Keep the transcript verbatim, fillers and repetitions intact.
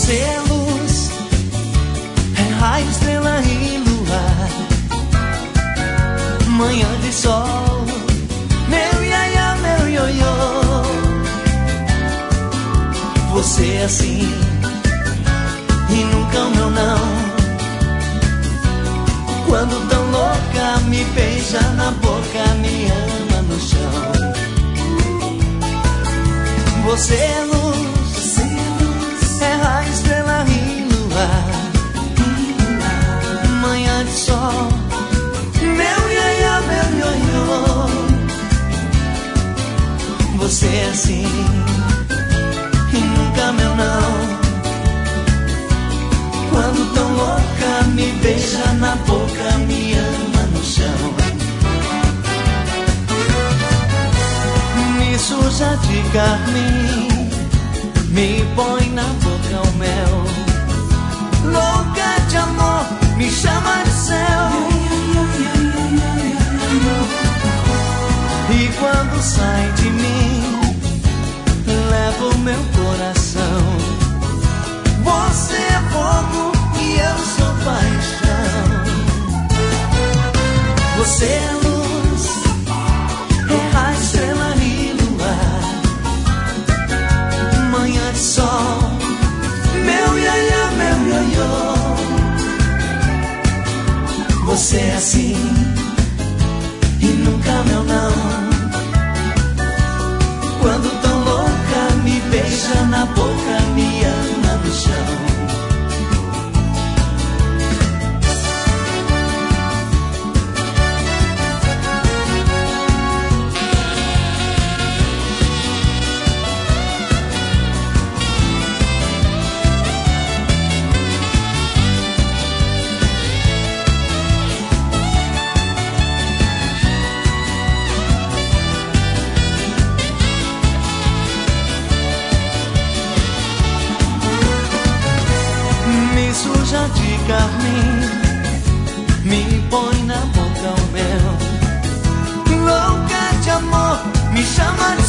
Você é luz, é raio, estrela e luar, manhã de sol, meu iaia, meu ioiô. Você é assim e nunca o meu não. Quando tão louca me beija na boca, me ama no chão. Você é luz, você é luz, é raio, estrela e luar, manhã de sol, meu iaia, meu ioiô. Você é assim e nunca meu não. Quando tão louca me beija na boca, me ama no chão. Me suja de carmim, me põe na boca o mel. Louca de amor, me chama de céu. E quando sai de mim, leva o meu coração. Você é fogo e eu sou paixão. Você é luz, é raio, estrela e luar, manhã de sol, meu iaia, meu ioiô. Você é assim e nunca meu não. Quando tão louca me beija na boca, me ama no chão. Suja de carmim, me põe na boca o mel. Louca de amor, me chama de